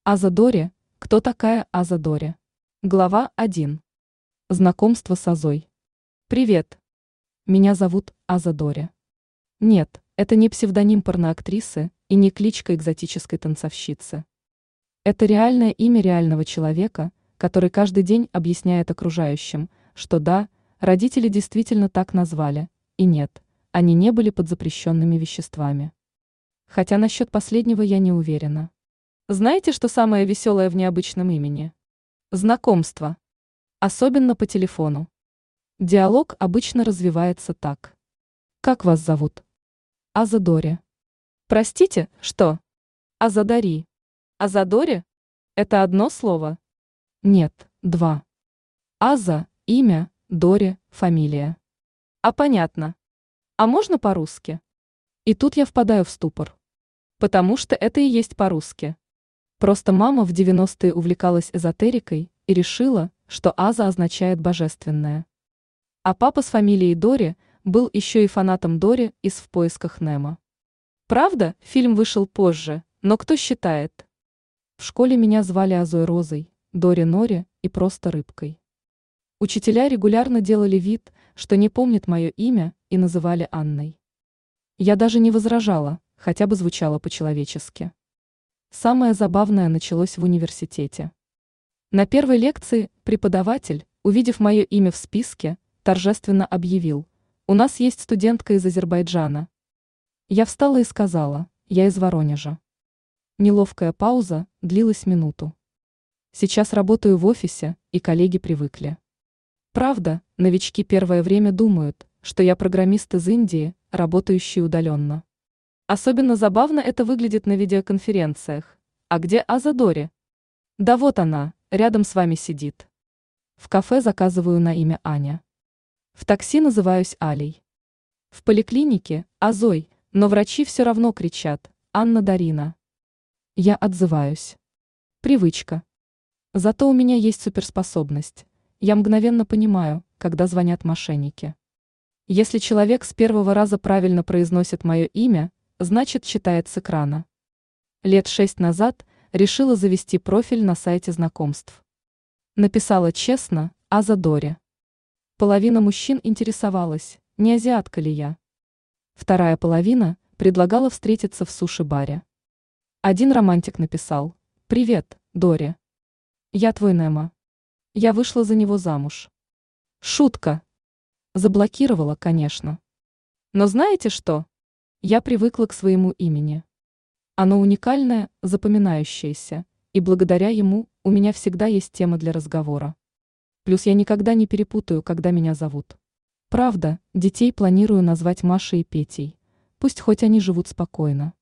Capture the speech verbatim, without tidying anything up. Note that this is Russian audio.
Аза Доре. Кто такая Аза Доре? Глава один. Знакомство с Азой. Привет. Меня зовут Аза Доре. Нет, это не псевдоним порноактрисы и не кличка экзотической танцовщицы. Это реальное имя реального человека, который каждый день объясняет окружающим, что да, родители действительно так назвали, и нет, они не были под запрещенными веществами. Хотя насчет последнего я не уверена. Знаете, что самое веселое в необычном имени? Знакомство. Особенно по телефону. Диалог обычно развивается так. Как вас зовут? Аза Доре. Простите, что? Азадари. Азадоре? Это одно слово? Нет, два. Аза – имя, Доре – фамилия. А понятно. А можно по-русски? И тут я впадаю в ступор. Потому что это и есть по-русски. Просто мама в девяностые увлекалась эзотерикой и решила, что Аза означает божественное. А папа с фамилией Дори был еще и фанатом Дори из «В поисках Немо». Правда, фильм вышел позже, но кто считает? В школе меня звали Азой Розой, Дори Нори и просто Рыбкой. Учителя регулярно делали вид, что не помнят мое имя и называли Анной. Я даже не возражала, хотя бы звучало по-человечески. Самое забавное началось в университете. На первой лекции преподаватель, увидев мое имя в списке, торжественно объявил: «У нас есть студентка из Азербайджана». Я встала и сказала: «Я из Воронежа». Неловкая пауза длилась минуту. Сейчас работаю в офисе, и коллеги привыкли. Правда, новички первое время думают, что я программист из Индии, работающий удаленно. Особенно забавно это выглядит на видеоконференциях. А где Аза Доре? Да вот она, рядом с вами сидит. В кафе заказываю на имя Аня. В такси называюсь Алей. В поликлинике – Азой, но врачи все равно кричат: «Анна Дарина». Я отзываюсь. Привычка. Зато у меня есть суперспособность. Я мгновенно понимаю, когда звонят мошенники. Если человек с первого раза правильно произносит мое имя, значит, читает с экрана. Лет шесть назад решила завести профиль на сайте знакомств. Написала честно: Аза Доре. Половина мужчин интересовалась, не азиатка ли я. Вторая половина предлагала встретиться в суши-баре. Один романтик написал: «Привет, Доре. Я твой Немо. Я вышла за него замуж». Шутка. Заблокировала, конечно. Но знаете что? Я привыкла к своему имени. Оно уникальное, запоминающееся, и благодаря ему у меня всегда есть тема для разговора. Плюс я никогда не перепутаю, когда меня зовут. Правда, детей планирую назвать Машей и Петей. Пусть хоть они живут спокойно.